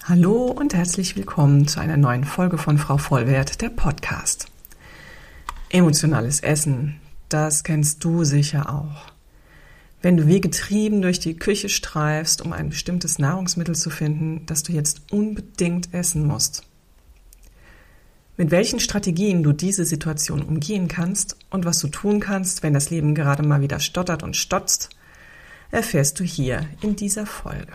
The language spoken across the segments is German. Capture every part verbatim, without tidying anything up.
Hallo und herzlich willkommen zu einer neuen Folge von Frau Vollwert, der Podcast. Emotionales Essen, das kennst du sicher auch. Wenn du wie getrieben durch die Küche streifst, um ein bestimmtes Nahrungsmittel zu finden, das du jetzt unbedingt essen musst. Mit welchen Strategien du diese Situation umgehen kannst und was du tun kannst, wenn das Leben gerade mal wieder stottert und stotzt, erfährst du hier in dieser Folge.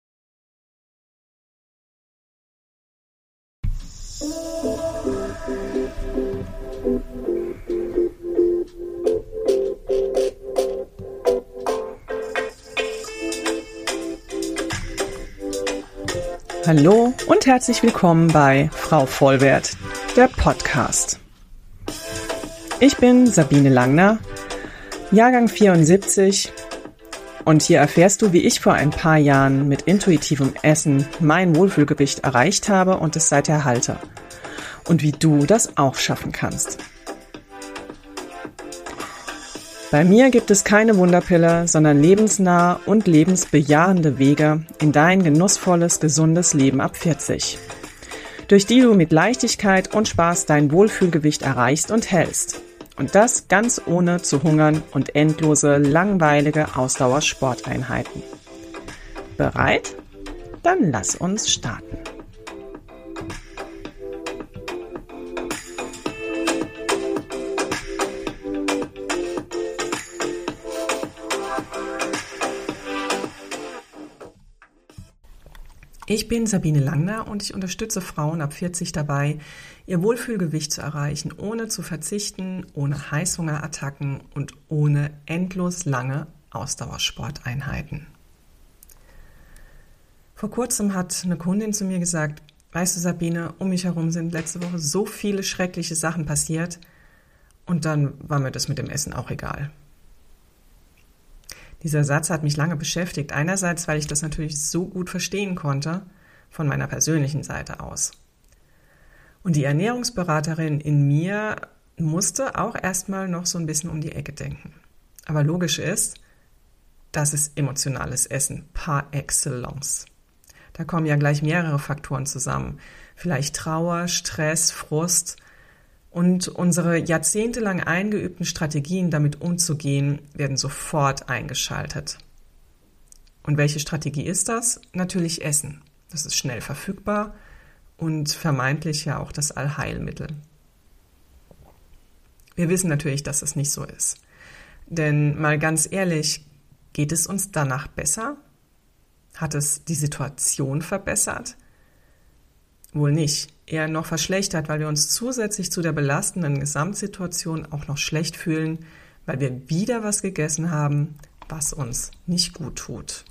Hallo und herzlich willkommen bei Frau Vollwert, der Podcast. Ich bin Sabine Langner, Jahrgang vierundsiebzig, und hier erfährst du, wie ich vor ein paar Jahren mit intuitivem Essen mein Wohlfühlgewicht erreicht habe und es seither halte. Und wie du das auch schaffen kannst. Bei mir gibt es keine Wunderpille, sondern lebensnahe und lebensbejahende Wege in dein genussvolles, gesundes Leben ab vierzig, durch die du mit Leichtigkeit und Spaß dein Wohlfühlgewicht erreichst und hältst. Und das ganz ohne zu hungern und endlose, langweilige Ausdauersporteinheiten. Bereit? Dann lass uns starten. Ich bin Sabine Langner und ich unterstütze Frauen ab vierzig dabei, ihr Wohlfühlgewicht zu erreichen, ohne zu verzichten, ohne Heißhungerattacken und ohne endlos lange Ausdauersporteinheiten. Vor kurzem hat eine Kundin zu mir gesagt, weißt du Sabine, um mich herum sind letzte Woche so viele schreckliche Sachen passiert und dann war mir das mit dem Essen auch egal. Dieser Satz hat mich lange beschäftigt. Einerseits, weil ich das natürlich so gut verstehen konnte, von meiner persönlichen Seite aus. Und die Ernährungsberaterin in mir musste auch erstmal noch so ein bisschen um die Ecke denken. Aber logisch ist, das ist emotionales Essen par excellence. Da kommen ja gleich mehrere Faktoren zusammen. Vielleicht Trauer, Stress, Frust. Und unsere jahrzehntelang eingeübten Strategien, damit umzugehen, werden sofort eingeschaltet. Und welche Strategie ist das? Natürlich Essen. Das ist schnell verfügbar und vermeintlich ja auch das Allheilmittel. Wir wissen natürlich, dass es nicht so ist. Denn mal ganz ehrlich, geht es uns danach besser? Hat es die Situation verbessert? Wohl nicht. Eher noch verschlechtert, weil wir uns zusätzlich zu der belastenden Gesamtsituation auch noch schlecht fühlen, weil wir wieder was gegessen haben, was uns nicht gut tut.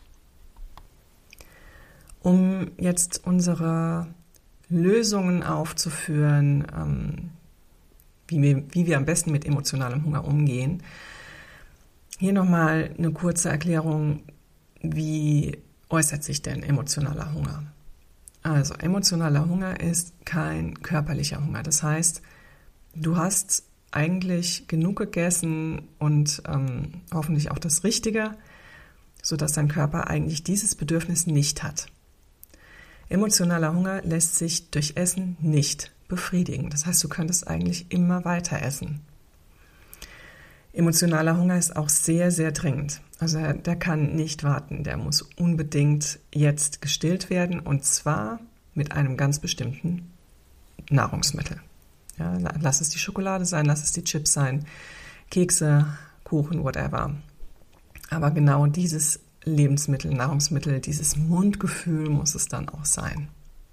Um jetzt unsere Lösungen aufzuführen, ähm, wie wir, wie wir am besten mit emotionalem Hunger umgehen, hier nochmal eine kurze Erklärung, wie äußert sich denn emotionaler Hunger? Also emotionaler Hunger ist kein körperlicher Hunger. Das heißt, du hast eigentlich genug gegessen und ähm, hoffentlich auch das Richtige, sodass dein Körper eigentlich dieses Bedürfnis nicht hat. Emotionaler Hunger lässt sich durch Essen nicht befriedigen. Das heißt, du könntest eigentlich immer weiter essen. Emotionaler Hunger ist auch sehr, sehr dringend. Also der kann nicht warten, der muss unbedingt jetzt gestillt werden und zwar mit einem ganz bestimmten Nahrungsmittel. Ja, lass es die Schokolade sein, lass es die Chips sein, Kekse, Kuchen, whatever. Aber genau dieses Lebensmittel, Nahrungsmittel, dieses Mundgefühl muss es dann auch sein.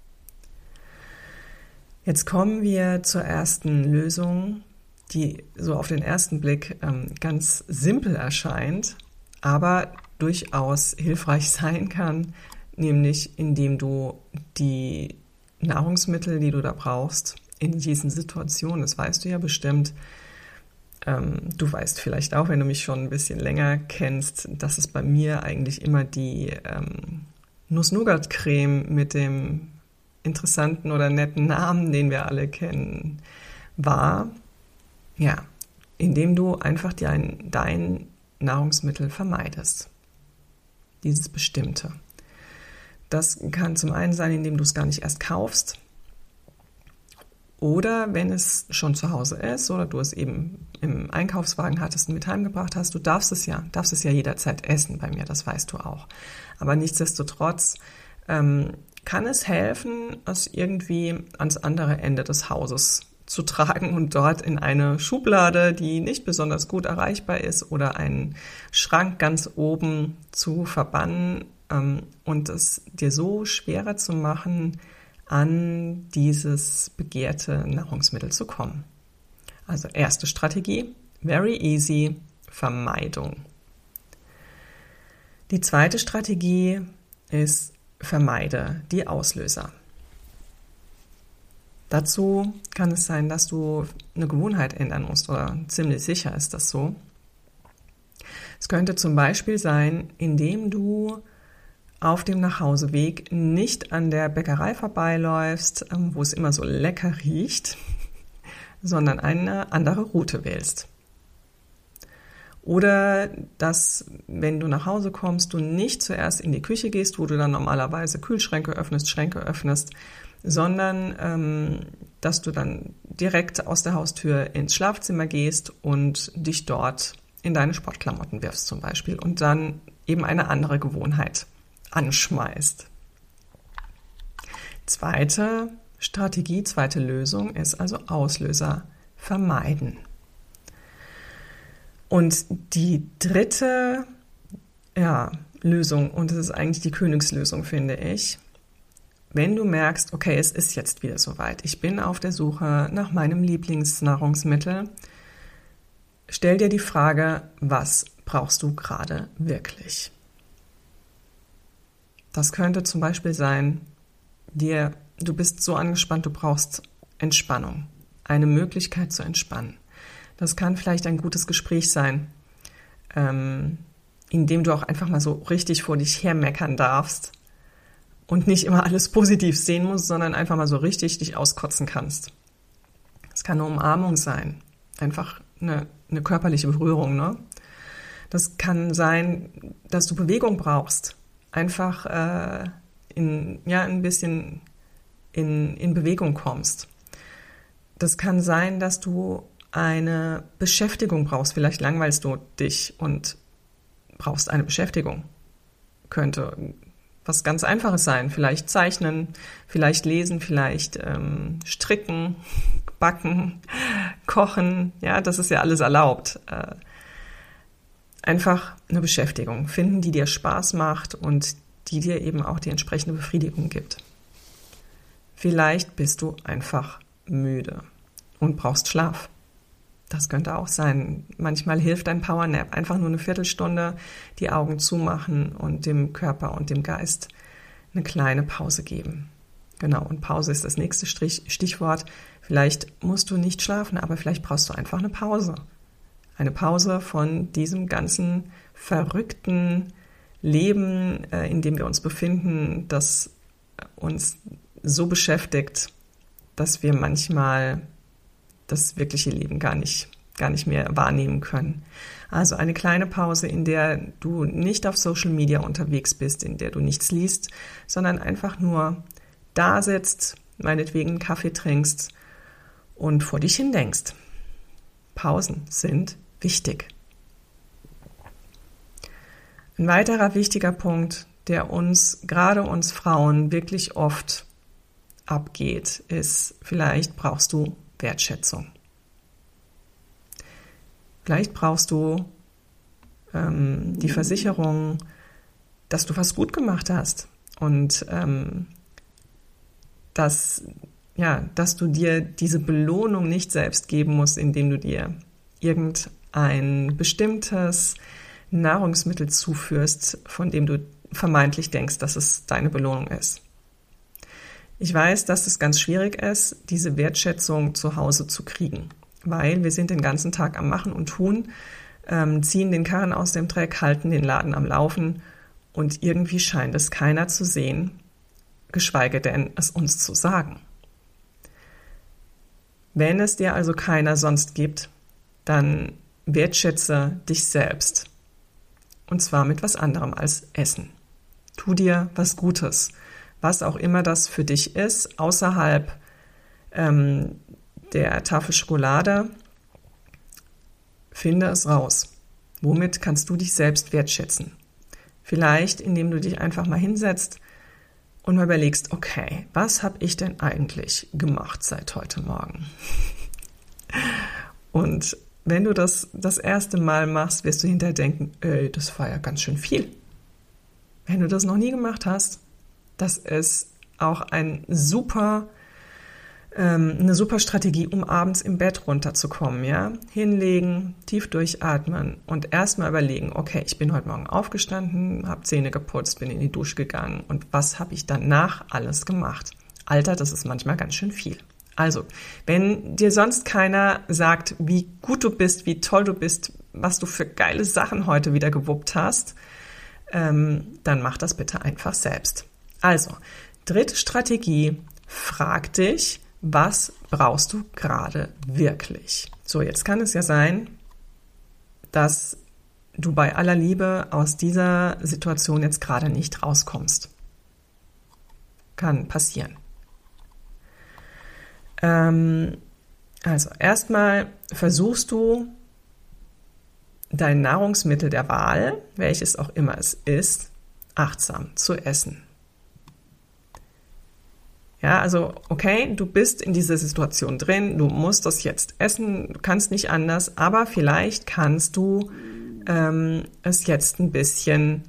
Jetzt kommen wir zur ersten Lösung, die so auf den ersten Blick ähm, ganz simpel erscheint, aber durchaus hilfreich sein kann, nämlich indem du die Nahrungsmittel, die du da brauchst, in diesen Situationen, das weißt du ja bestimmt, ähm, du weißt vielleicht auch, wenn du mich schon ein bisschen länger kennst, dass es bei mir eigentlich immer die ähm, Nuss-Nougat-Creme mit dem interessanten oder netten Namen, den wir alle kennen, war. Ja, indem du einfach dein, dein Nahrungsmittel vermeidest. Dieses Bestimmte. Das kann zum einen sein, indem du es gar nicht erst kaufst. Oder wenn es schon zu Hause ist oder du es eben im Einkaufswagen hattest und mit heimgebracht hast, du darfst es ja, darfst es ja jederzeit essen bei mir, das weißt du auch. Aber nichtsdestotrotz ähm, kann es helfen, es irgendwie ans andere Ende des Hauses zu tragen und dort in eine Schublade, die nicht besonders gut erreichbar ist, oder einen Schrank ganz oben zu verbannen ähm, und es dir so schwerer zu machen, an dieses begehrte Nahrungsmittel zu kommen. Also erste Strategie, very easy, Vermeidung. Die zweite Strategie ist, vermeide die Auslöser. Dazu kann es sein, dass du eine Gewohnheit ändern musst, oder ziemlich sicher ist das so. Es könnte zum Beispiel sein, indem du auf dem Nachhauseweg nicht an der Bäckerei vorbeiläufst, wo es immer so lecker riecht, sondern eine andere Route wählst. Oder dass, wenn du nach Hause kommst, du nicht zuerst in die Küche gehst, wo du dann normalerweise Kühlschränke öffnest, Schränke öffnest, sondern ähm, dass du dann direkt aus der Haustür ins Schlafzimmer gehst und dich dort in deine Sportklamotten wirfst zum Beispiel und dann eben eine andere Gewohnheit anschmeißt. Zweite Strategie, zweite Lösung ist also Auslöser vermeiden. Und die dritte ja, Lösung, und das ist eigentlich die Königslösung, finde ich, wenn du merkst, okay, es ist jetzt wieder soweit, ich bin auf der Suche nach meinem Lieblingsnahrungsmittel, stell dir die Frage, was brauchst du gerade wirklich? Das könnte zum Beispiel sein, dir, du bist so angespannt, du brauchst Entspannung, eine Möglichkeit zu entspannen. Das kann vielleicht ein gutes Gespräch sein, ähm, in dem du auch einfach mal so richtig vor dich hermeckern darfst und nicht immer alles positiv sehen musst, sondern einfach mal so richtig dich auskotzen kannst. Es kann eine Umarmung sein, einfach eine, eine körperliche Berührung, ne? Das kann sein, dass du Bewegung brauchst, einfach äh, in, ja, ein bisschen in, in Bewegung kommst. Das kann sein, dass du eine Beschäftigung brauchst. Vielleicht langweilst du dich und brauchst eine Beschäftigung. Könnte was ganz Einfaches sein. Vielleicht zeichnen, vielleicht lesen, vielleicht ähm, stricken, backen, kochen. Ja, das ist ja alles erlaubt. Äh, einfach eine Beschäftigung finden, die dir Spaß macht und die dir eben auch die entsprechende Befriedigung gibt. Vielleicht bist du einfach müde und brauchst Schlaf. Das könnte auch sein. Manchmal hilft ein Powernap, einfach nur eine Viertelstunde die Augen zumachen und dem Körper und dem Geist eine kleine Pause geben. Genau, und Pause ist das nächste Stichwort. Vielleicht musst du nicht schlafen, aber vielleicht brauchst du einfach eine Pause. Eine Pause von diesem ganzen verrückten Leben, in dem wir uns befinden, das uns so beschäftigt, dass wir manchmal das wirkliche Leben gar nicht, gar nicht mehr wahrnehmen können. Also eine kleine Pause, in der du nicht auf Social Media unterwegs bist, in der du nichts liest, sondern einfach nur da sitzt, meinetwegen einen Kaffee trinkst und vor dich hin denkst. Pausen sind wichtig. Ein weiterer wichtiger Punkt, der uns, gerade uns Frauen, wirklich oft abgeht, ist, vielleicht brauchst du Wertschätzung. Vielleicht brauchst du ähm, die Versicherung, dass du was gut gemacht hast und ähm, dass, ja, dass du dir diese Belohnung nicht selbst geben musst, indem du dir irgendein bestimmtes Nahrungsmittel zuführst, von dem du vermeintlich denkst, dass es deine Belohnung ist. Ich weiß, dass es ganz schwierig ist, diese Wertschätzung zu Hause zu kriegen, weil wir sind den ganzen Tag am Machen und Tun, ähm, ziehen den Karren aus dem Dreck, halten den Laden am Laufen und irgendwie scheint es keiner zu sehen, geschweige denn es uns zu sagen. Wenn es dir also keiner sonst gibt, dann wertschätze dich selbst und zwar mit was anderem als Essen. Tu dir was Gutes, was auch immer das für dich ist, außerhalb ähm, der Tafel Schokolade. Finde es raus. Womit kannst du dich selbst wertschätzen? Vielleicht, indem du dich einfach mal hinsetzt und mal überlegst, okay, was habe ich denn eigentlich gemacht seit heute Morgen? Und wenn du das das erste Mal machst, wirst du hinterher denken, ey, das war ja ganz schön viel. Wenn du das noch nie gemacht hast, das ist auch ein super, ähm, eine super Strategie, um abends im Bett runterzukommen. Ja? Hinlegen, tief durchatmen und erstmal überlegen, okay, ich bin heute Morgen aufgestanden, habe Zähne geputzt, bin in die Dusche gegangen und was habe ich danach alles gemacht? Alter, das ist manchmal ganz schön viel. Also, wenn dir sonst keiner sagt, wie gut du bist, wie toll du bist, was du für geile Sachen heute wieder gewuppt hast, ähm, dann mach das bitte einfach selbst. Also, dritte Strategie, frag dich, was brauchst du gerade wirklich? So, jetzt kann es ja sein, dass du bei aller Liebe aus dieser Situation jetzt gerade nicht rauskommst. Kann passieren. Also erstmal versuchst du, dein Nahrungsmittel der Wahl, welches auch immer es ist, achtsam zu essen. Ja, also okay, du bist in dieser Situation drin, du musst das jetzt essen, du kannst nicht anders, aber vielleicht kannst du ähm, es jetzt ein bisschen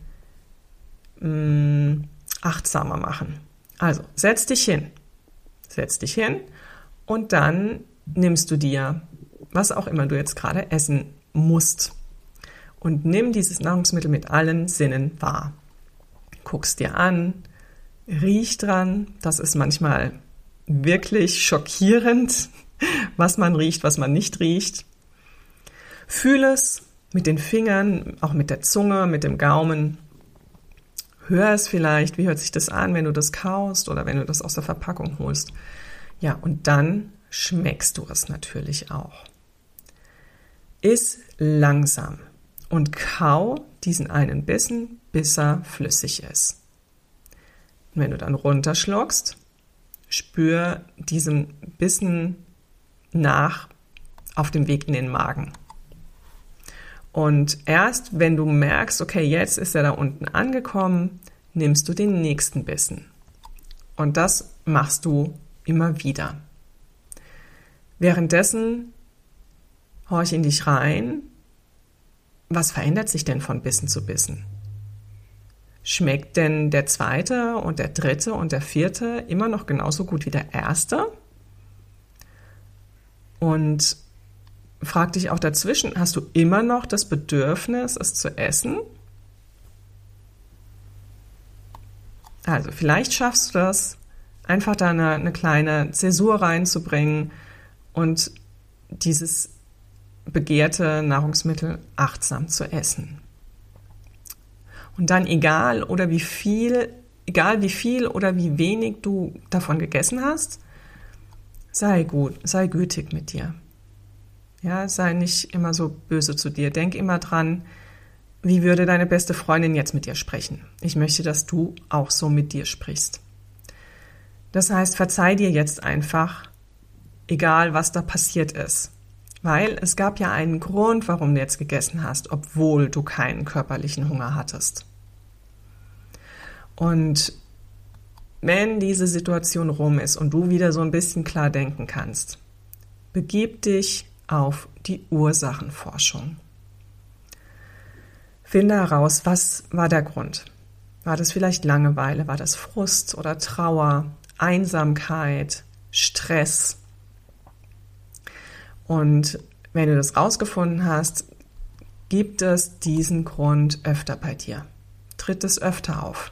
mh, achtsamer machen. Also setz dich hin, setz dich hin. Und dann nimmst du dir, was auch immer du jetzt gerade essen musst, und nimm dieses Nahrungsmittel mit allen Sinnen wahr. Guckst dir an, riech dran, das ist manchmal wirklich schockierend, was man riecht, was man nicht riecht. Fühl es mit den Fingern, auch mit der Zunge, mit dem Gaumen. Hör es vielleicht, wie hört sich das an, wenn du das kaust oder wenn du das aus der Verpackung holst. Ja, und dann schmeckst du es natürlich auch. Iss langsam und kau diesen einen Bissen, bis er flüssig ist. Und wenn du dann runterschluckst, spür diesen Bissen nach auf dem Weg in den Magen. Und erst wenn du merkst, okay, jetzt ist er da unten angekommen, nimmst du den nächsten Bissen. Und das machst du immer wieder. Währenddessen horch in dich rein, was verändert sich denn von Bissen zu Bissen? Schmeckt denn der zweite und der dritte und der vierte immer noch genauso gut wie der erste? Und frag dich auch dazwischen, hast du immer noch das Bedürfnis, es zu essen? Also vielleicht schaffst du das, einfach da eine, eine kleine Zäsur reinzubringen und dieses begehrte Nahrungsmittel achtsam zu essen. Und dann egal oder wie viel, egal wie viel oder wie wenig du davon gegessen hast, sei gut, sei gütig mit dir. Ja, sei nicht immer so böse zu dir. Denk immer dran, wie würde deine beste Freundin jetzt mit dir sprechen? Ich möchte, dass du auch so mit dir sprichst. Das heißt, verzeih dir jetzt einfach, egal was da passiert ist. Weil es gab ja einen Grund, warum du jetzt gegessen hast, obwohl du keinen körperlichen Hunger hattest. Und wenn diese Situation rum ist und du wieder so ein bisschen klar denken kannst, begib dich auf die Ursachenforschung. Finde heraus, was war der Grund? War das vielleicht Langeweile? War das Frust oder Trauer, Einsamkeit, Stress? Und wenn du das rausgefunden hast, gibt es diesen Grund öfter bei dir. Tritt es öfter auf.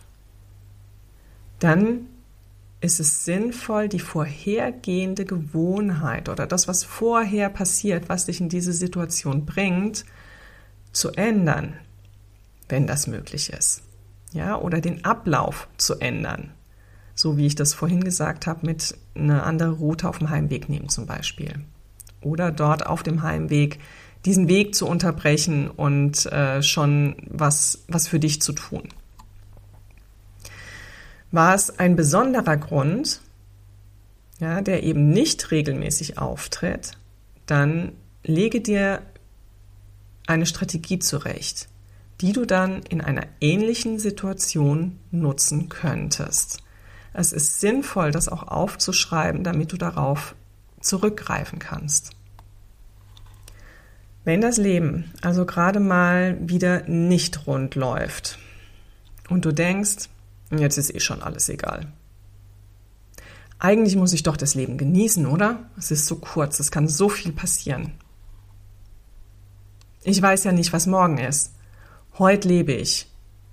Dann ist es sinnvoll, die vorhergehende Gewohnheit oder das, was vorher passiert, was dich in diese Situation bringt, zu ändern, wenn das möglich ist. Ja, oder den Ablauf zu ändern. So wie ich das vorhin gesagt habe, mit einer anderen Route auf dem Heimweg nehmen zum Beispiel. Oder dort auf dem Heimweg diesen Weg zu unterbrechen und äh, schon was, was für dich zu tun. War es ein besonderer Grund, ja, der eben nicht regelmäßig auftritt, dann lege dir eine Strategie zurecht, die du dann in einer ähnlichen Situation nutzen könntest. Es ist sinnvoll, das auch aufzuschreiben, damit du darauf zurückgreifen kannst. Wenn das Leben also gerade mal wieder nicht rund läuft und du denkst, jetzt ist eh schon alles egal. Eigentlich muss ich doch das Leben genießen, oder? Es ist so kurz, es kann so viel passieren. Ich weiß ja nicht, was morgen ist. Heute lebe ich.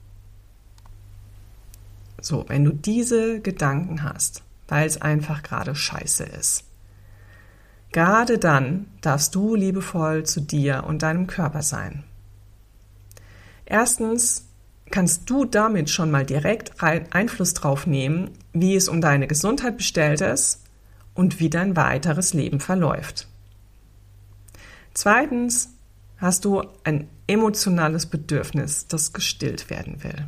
So, wenn du diese Gedanken hast, weil es einfach gerade scheiße ist, gerade dann darfst du liebevoll zu dir und deinem Körper sein. Erstens kannst du damit schon mal direkt Einfluss drauf nehmen, wie es um deine Gesundheit bestellt ist und wie dein weiteres Leben verläuft. Zweitens hast du ein emotionales Bedürfnis, das gestillt werden will.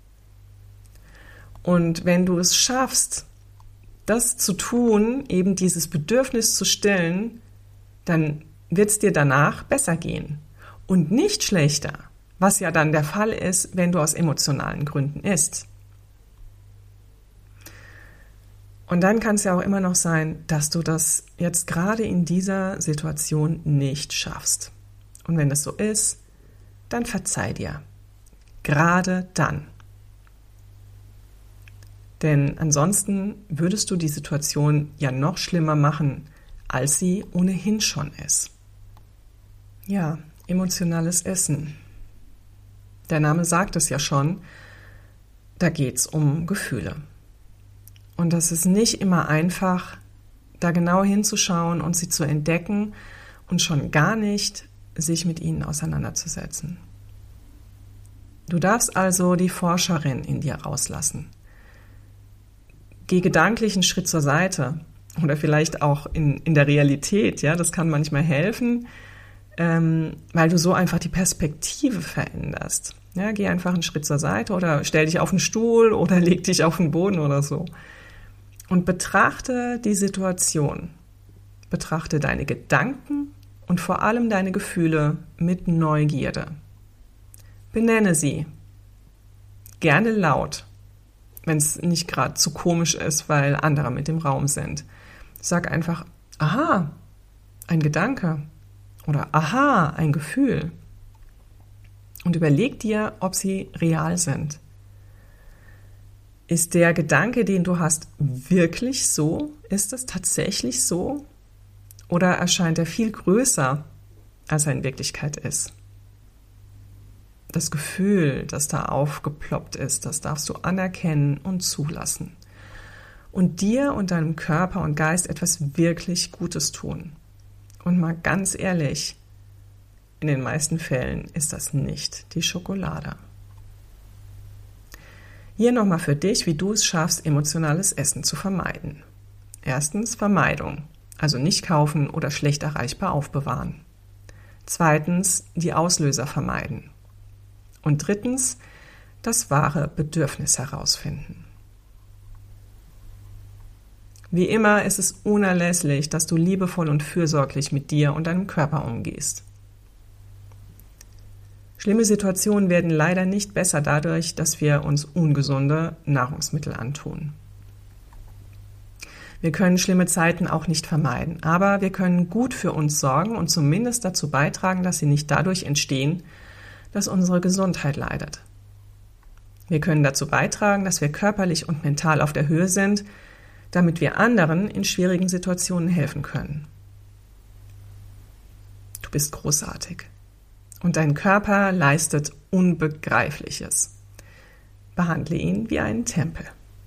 Und wenn du es schaffst, das zu tun, eben dieses Bedürfnis zu stillen, dann wird es dir danach besser gehen und nicht schlechter, was ja dann der Fall ist, wenn du aus emotionalen Gründen isst. Und dann kann es ja auch immer noch sein, dass du das jetzt gerade in dieser Situation nicht schaffst. Und wenn das so ist, dann verzeih dir. Gerade dann. Denn ansonsten würdest du die Situation ja noch schlimmer machen, als sie ohnehin schon ist. Ja, emotionales Essen. Der Name sagt es ja schon, da geht's um Gefühle. Und das ist nicht immer einfach, da genau hinzuschauen und sie zu entdecken und schon gar nicht sich mit ihnen auseinanderzusetzen. Du darfst also die Forscherin in dir rauslassen. Geh gedanklich einen Schritt zur Seite oder vielleicht auch in, in der Realität, ja, das kann manchmal helfen, ähm, weil du so einfach die Perspektive veränderst. Ja, geh einfach einen Schritt zur Seite oder stell dich auf einen Stuhl oder leg dich auf den Boden oder so und betrachte die Situation, betrachte deine Gedanken und vor allem deine Gefühle mit Neugierde. Benenne sie, gerne laut, wenn es nicht gerade zu komisch ist, weil andere mit im Raum sind. Sag einfach, aha, ein Gedanke oder aha, ein Gefühl. Und überleg dir, ob sie real sind. Ist der Gedanke, den du hast, wirklich so? Ist es tatsächlich so? Oder erscheint er viel größer, als er in Wirklichkeit ist? Das Gefühl, das da aufgeploppt ist, das darfst du anerkennen und zulassen. Und dir und deinem Körper und Geist etwas wirklich Gutes tun. Und mal ganz ehrlich, in den meisten Fällen ist das nicht die Schokolade. Hier nochmal für dich, wie du es schaffst, emotionales Essen zu vermeiden. Erstens Vermeidung, also nicht kaufen oder schlecht erreichbar aufbewahren. Zweitens die Auslöser vermeiden. Und drittens, das wahre Bedürfnis herausfinden. Wie immer ist es unerlässlich, dass du liebevoll und fürsorglich mit dir und deinem Körper umgehst. Schlimme Situationen werden leider nicht besser dadurch, dass wir uns ungesunde Nahrungsmittel antun. Wir können schlimme Zeiten auch nicht vermeiden, aber wir können gut für uns sorgen und zumindest dazu beitragen, dass sie nicht dadurch entstehen, dass unsere Gesundheit leidet. Wir können dazu beitragen, dass wir körperlich und mental auf der Höhe sind, damit wir anderen in schwierigen Situationen helfen können. Du bist großartig und dein Körper leistet Unbegreifliches. Behandle ihn wie einen Tempel.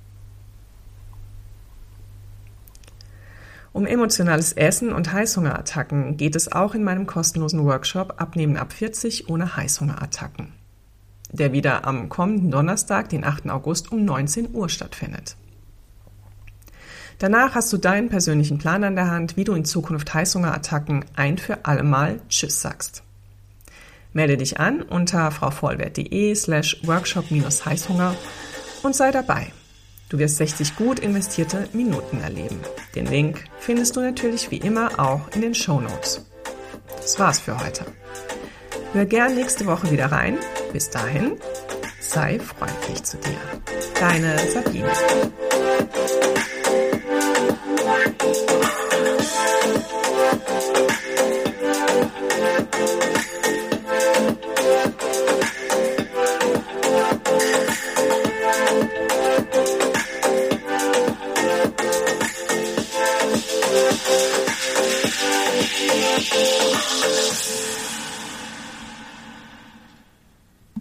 Um emotionales Essen und Heißhungerattacken geht es auch in meinem kostenlosen Workshop Abnehmen ab vierzig ohne Heißhungerattacken, der wieder am kommenden Donnerstag, den achten August um neunzehn Uhr stattfindet. Danach hast du deinen persönlichen Plan an der Hand, wie du in Zukunft Heißhungerattacken ein für alle Mal Tschüss sagst. Melde dich an unter frauvollwert.de slash workshop minus Heißhunger und sei dabei. Du wirst sechzig gut investierte Minuten erleben. Den Link findest du natürlich wie immer auch in den Shownotes. Das war's für heute. Hör gern nächste Woche wieder rein. Bis dahin, sei freundlich zu dir. Deine Sabine. Thank you.